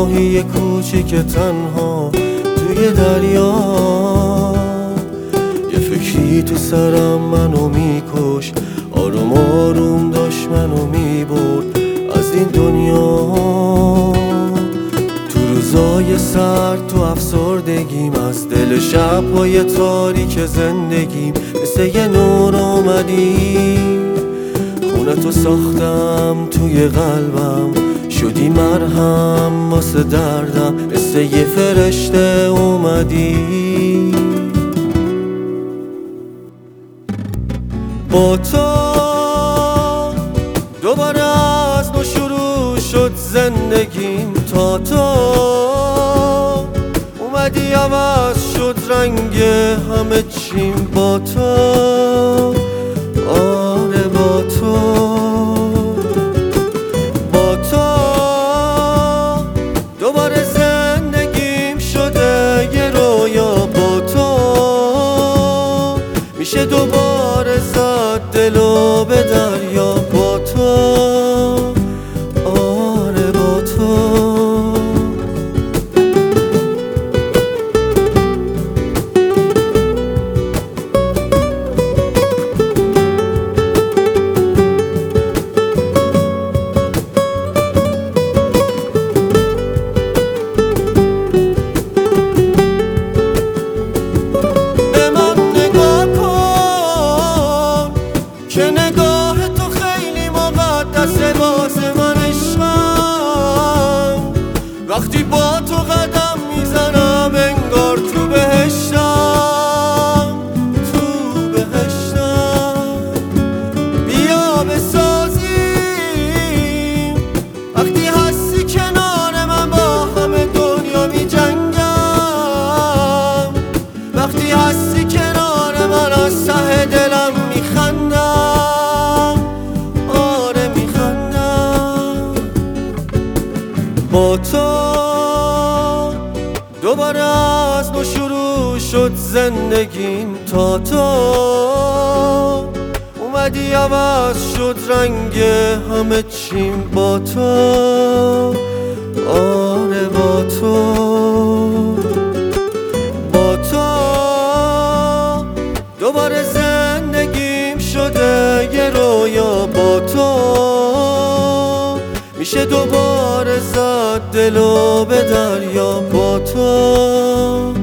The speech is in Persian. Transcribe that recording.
ماهی کوچیک تنها توی دریا. یه فکری تو سرم منو میکش، آروم آروم داشت منو میبرد از این دنیا. تو روزای سرد تو افسردگیم، از دل شب‌های تاریک زندگیم مثل یه نور آمدی. خونه تو ساختم توی قلبم، شدی مرهم واسه دردم، مثل یه فرشته اومدی. با تو دوباره از نو شروع شد زندگیم، تا تو اومدی عوض شد رنگ همه چیم. با تو آره با تو، با تو دوباره زندگیم شده یه رویا. با تو میشه دوباره زد دلو به دریا. با تو آره با تو. که نگاه تو خیلی مقدسه واسه من عشقم. وقتی با تو قدم میزنم انگار تو بهشتم، تو بهشتم. بیا بسازیم وقتی هستی کنار من، با همه دنیا میجنگم. وقتی هستی کنار من از ته دلم میخندم، آره میخندم. با تو دوباره از نو شروع شد زندگیم، تا تو اومدی عوض شد رنگ همه چیم. با تو آره با تو، با تو دوباره زندگیم شده یه رویا. با تو میشه دوباره زد دلو به دریا. با تو